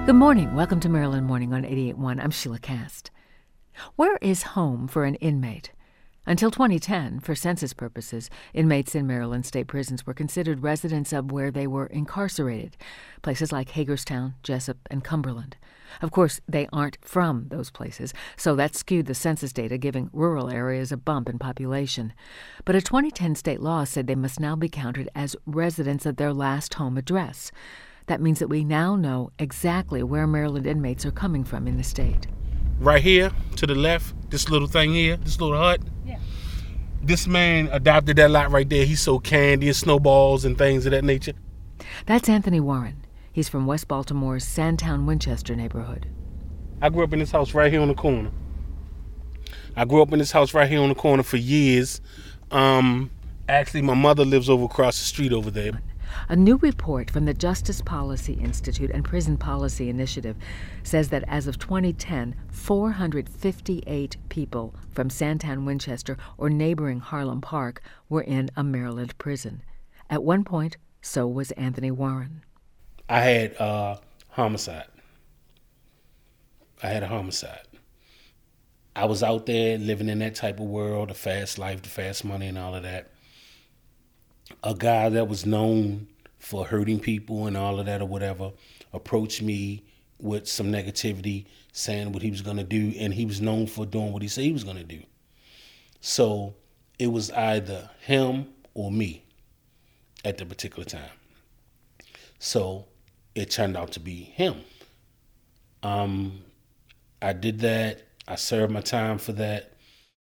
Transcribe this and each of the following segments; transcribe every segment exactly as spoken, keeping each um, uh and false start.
Good morning. Welcome to Maryland Morning on eighty-eight point one. I'm Sheila Cast. Where is home for an inmate? Until twenty ten, for census purposes, inmates in Maryland state prisons were considered residents of where they were incarcerated, places like Hagerstown, Jessup, and Cumberland. Of course, they aren't from those places, so that skewed the census data, giving rural areas a bump in population. But a twenty ten state law said they must now be counted as residents of their last home address. That means that we now know exactly where Maryland inmates are coming from in the state. Right here, to the left, this little thing here, this little hut. Yeah. This man adopted that lot right there. He sold candy and snowballs and things of that nature. That's Anthony Warren. He's from West Baltimore's Sandtown-Winchester neighborhood. I grew up in this house right here on the corner. I grew up in this house right here on the corner for years. Um, actually, my mother lives over across the street over there. A new report from the Justice Policy Institute and Prison Policy Initiative says that as of twenty ten, four hundred fifty-eight people from Sandtown-Winchester or neighboring Harlem Park were in a Maryland prison. At one point, so was Anthony Warren. I had uh, homicide. I had a homicide. I was out there living in that type of world, the fast life, the fast money and all of that. A guy that was known for hurting people and all of that or whatever approached me with some negativity, saying what he was going to do, and he was known for doing what he said he was going to do. So it was either him or me at the particular time. So it turned out to be him. Um, I did that. I served my time for that.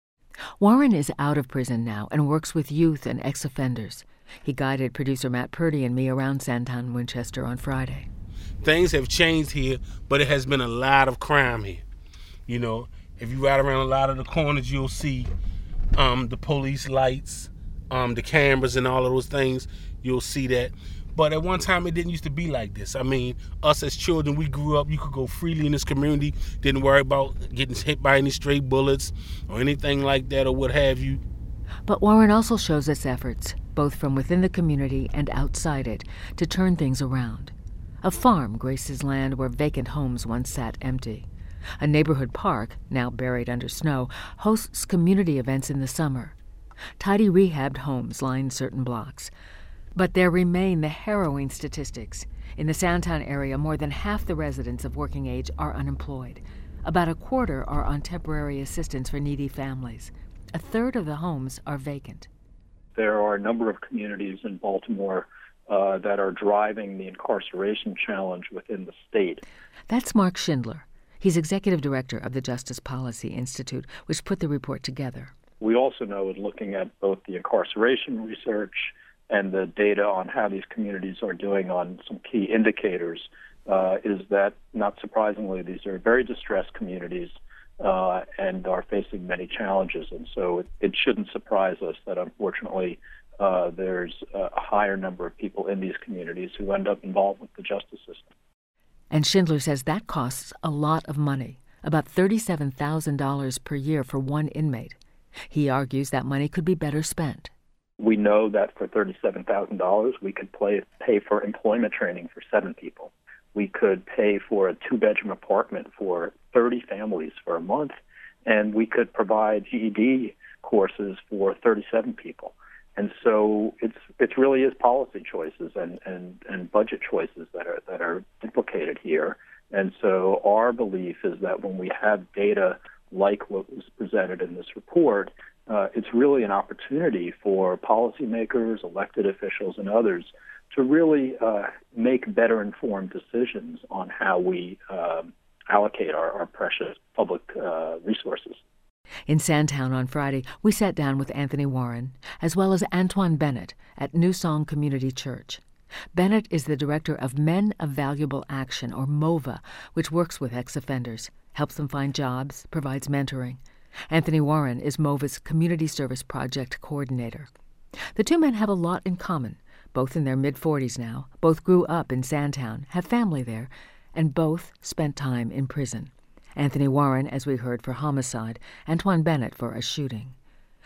Warren is out of prison now and works with youth and ex-offenders. He guided producer Matt Purdy and me around Sandtown-Winchester on Friday. Things have changed here, but it has been a lot of crime here. You know, if you ride around a lot of the corners, you'll see um, the police lights, um, the cameras and all of those things. You'll see that. But at one time, it didn't used to be like this. I mean, us as children, we grew up, you could go freely in this community, didn't worry about getting hit by any stray bullets or anything like that or what have you. But Warren also shows its efforts, both from within the community and outside it, to turn things around. A farm graces land where vacant homes once sat empty. A neighborhood park, now buried under snow, hosts community events in the summer. Tidy rehabbed homes line certain blocks. But there remain the harrowing statistics. In the Sandtown area, more than half the residents of working age are unemployed. About a quarter are on temporary assistance for needy families. A third of the homes are vacant. There are a number of communities in Baltimore uh, that are driving the incarceration challenge within the state. That's Mark Schindler. He's executive director of the Justice Policy Institute, which put the report together. We also know, in looking at both the incarceration research and the data on how these communities are doing on some key indicators, uh, is that, not surprisingly, these are very distressed communities uh, and are facing many challenges. And so it, it shouldn't surprise us that, unfortunately, uh, there's a higher number of people in these communities who end up involved with the justice system. And Schindler says that costs a lot of money, about thirty-seven thousand dollars per year for one inmate. He argues that money could be better spent. We know that for thirty-seven thousand dollars, we could play, pay for employment training for seven people. We could pay for a two-bedroom apartment for thirty families for a month, and we could provide G E D courses for thirty-seven people. And so it's it really is policy choices and, and, and budget choices that are that are implicated here. And so our belief is that when we have data like what was presented in this report, Uh, it's really an opportunity for policymakers, elected officials, and others to really uh, make better informed decisions on how we uh, allocate our, our precious public uh, resources. In Sandtown on Friday, we sat down with Anthony Warren, as well as Antoine Bennett at New Song Community Church. Bennett is the director of Men of Valuable Action, or MOVA, which works with ex-offenders, helps them find jobs, provides mentoring. Anthony Warren is MOVA's Community Service Project Coordinator. The two men have a lot in common, both in their mid-forties now, both grew up in Sandtown, have family there, and both spent time in prison. Anthony Warren, as we heard, for homicide, Antoine Bennett for a shooting.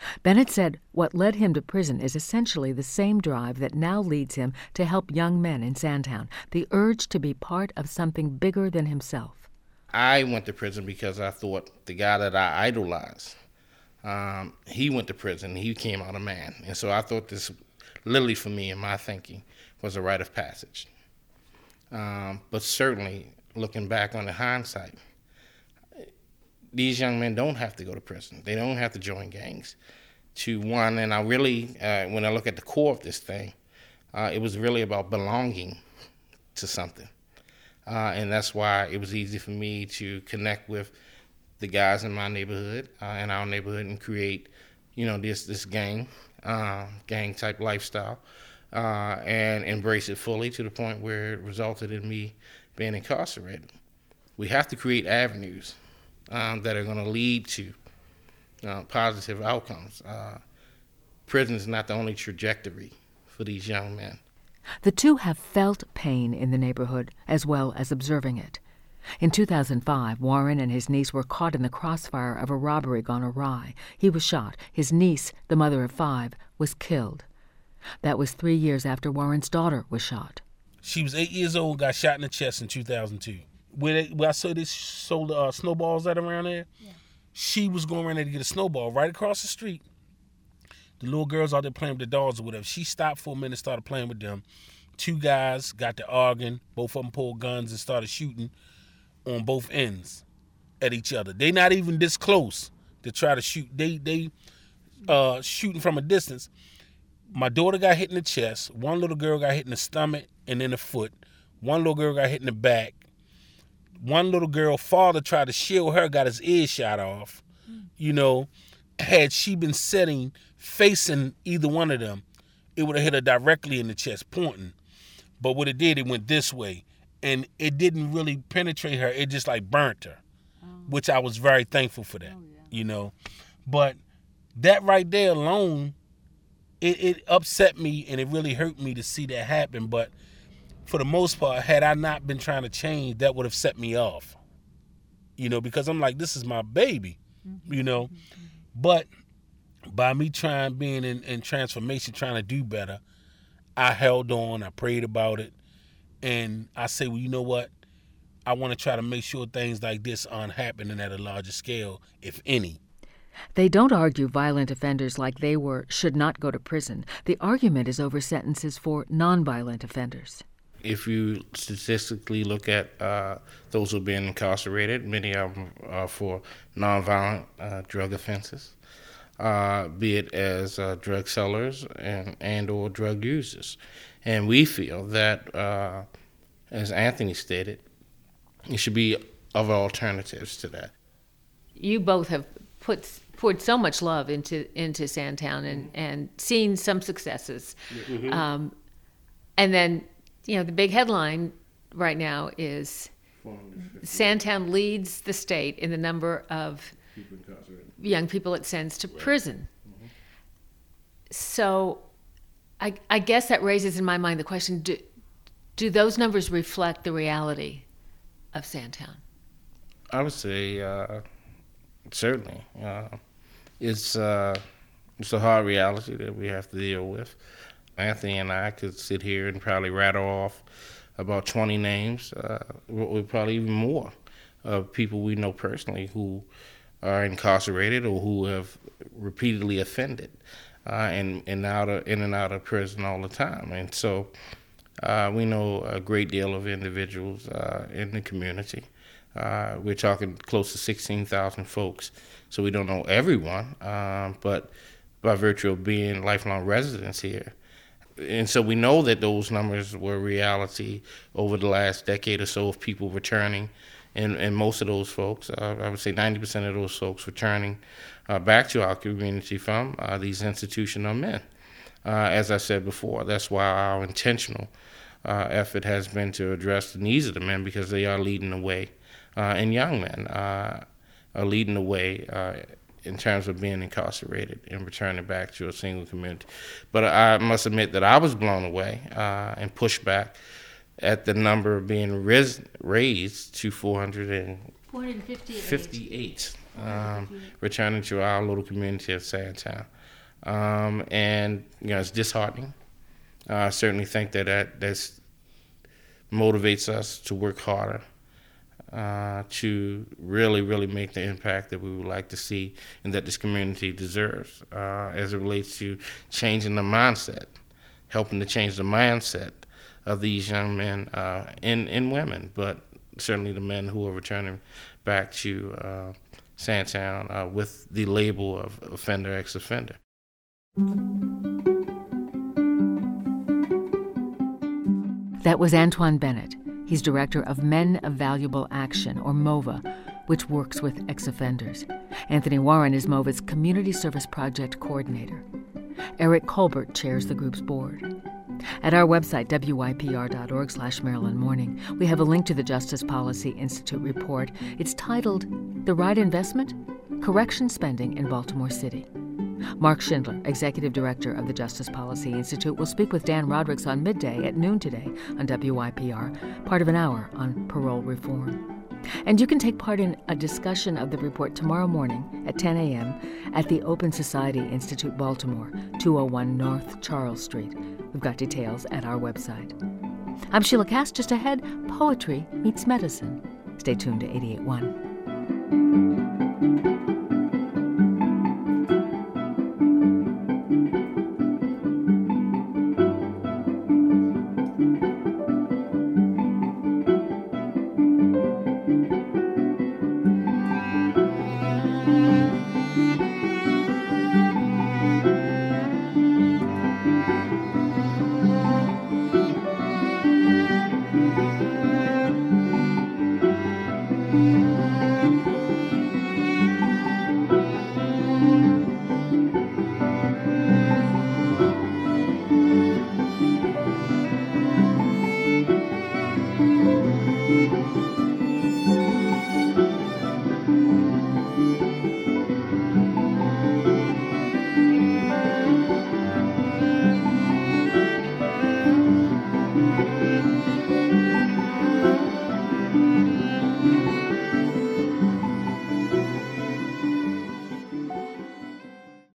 Bennett said what led him to prison is essentially the same drive that now leads him to help young men in Sandtown, the urge to be part of something bigger than himself. I went to prison because I thought the guy that I idolized, um, he went to prison, he came out a man. And so I thought this, literally for me in my thinking, was a rite of passage. Um, but certainly, looking back on the hindsight, these young men don't have to go to prison. They don't have to join gangs. To one, and I really, uh, when I look at the core of this thing, uh, it was really about belonging to something. Uh, and that's why it was easy for me to connect with the guys in my neighborhood, uh, in our neighborhood, and create, you know, this this gang, uh, gang type lifestyle, uh, and embrace it fully to the point where it resulted in me being incarcerated. We have to create avenues um, that are going to lead to uh, positive outcomes. Uh, prison is not the only trajectory for these young men. The two have felt pain in the neighborhood as well as observing it. In two thousand five, Warren and his niece were caught in the crossfire of a robbery gone awry. He was shot. His niece, the mother of five, was killed. That was three years after Warren's daughter was shot. She was eight years old, got shot in the chest in two thousand two. Where, they, where I saw they sold uh, snowballs at around there, yeah. She was going around there to get a snowball right across the street. The little girls out there playing with the dolls or whatever. She stopped for a minute and started playing with them. Two guys got to arguing. Both of them pulled guns and started shooting on both ends at each other. They not even this close to try to shoot. They they uh, shooting from a distance. My daughter got hit in the chest. One little girl got hit in the stomach and in the foot. One little girl got hit in the back. One little girl, father tried to shield her, got his ear shot off. Mm. You know, had she been sitting facing either one of them, it would have hit her directly in the chest, pointing. But what it did, it went this way. And it didn't really penetrate her. It just like burnt her, oh. Which I was very thankful for that, oh, yeah. You know. But that right there alone, it, it upset me and it really hurt me to see that happen. But for the most part, had I not been trying to change, that would have set me off. You know, because I'm like, this is my baby, mm-hmm. You know. Mm-hmm. But by me trying, being in, in transformation, trying to do better, I held on, I prayed about it, and I say, well, you know what? I want to try to make sure things like this aren't happening at a larger scale, if any. They don't argue violent offenders like they were should not go to prison. The argument is over sentences for nonviolent offenders. If you statistically look at uh, those who have been incarcerated, many of them are for nonviolent uh, drug offenses, uh, be it as uh, drug sellers and, and or drug users. And we feel that, uh, as Anthony stated, it should be other alternatives to that. You both have put poured so much love into into Sandtown and, and seen some successes. Mm-hmm. Um, and then, you know, the big headline right now is Sandtown leads the state in the number of people young people it sends to right. prison. Mm-hmm. So I, I guess that raises in my mind the question, do, do those numbers reflect the reality of Sandtown? I would say uh, certainly. Uh, it's, uh, it's a hard reality that we have to deal with. Anthony and I could sit here and probably rattle off about twenty names, uh, or probably even more, of people we know personally who are incarcerated or who have repeatedly offended uh, and, and out of, in and out of prison all the time. And so uh, we know a great deal of individuals uh, in the community. Uh, we're talking close to sixteen thousand folks, so we don't know everyone, uh, but by virtue of being lifelong residents here. And so we know that those numbers were reality over the last decade or so of people returning. And, and most of those folks, uh, I would say ninety percent of those folks returning uh, back to our community from uh, these institutional men. Uh, as I said before, that's why our intentional uh, effort has been to address the needs of the men, because they are leading the way. Uh, and young men uh, are leading the way uh, in terms of being incarcerated and returning back to a single community. But I must admit that I was blown away uh, and pushed back at the number being ris- raised to four hundred fifty-eight. um, returning to our little community of Sandtown. Um, and, you know, it's disheartening. Uh, I certainly think that that that's motivates us to work harder, uh, to really, really make the impact that we would like to see and that this community deserves, uh, as it relates to changing the mindset, helping to change the mindset of these young men uh, and, and women, but certainly the men who are returning back to uh, Sandtown uh, with the label of offender, ex-offender. That was Antoine Bennett. He's director of Men of Valuable Action, or MOVA, which works with ex-offenders. Anthony Warren is MOVA's Community Service Project Coordinator. Eric Colbert chairs the group's board. At our website, W Y P R dot org slash Maryland Morning, we have a link to the Justice Policy Institute report. It's titled, The Right Investment? Correction Spending in Baltimore City. Mark Schindler, Executive Director of the Justice Policy Institute, will speak with Dan Rodricks on midday at noon today on W Y P R, part of an hour on parole reform. And you can take part in a discussion of the report tomorrow morning at ten a.m. at the Open Society Institute, Baltimore, two oh one North Charles Street. We've got details at our website. I'm Sheila Cass. Just ahead, Poetry Meets Medicine. Stay tuned to eighty-eight point one.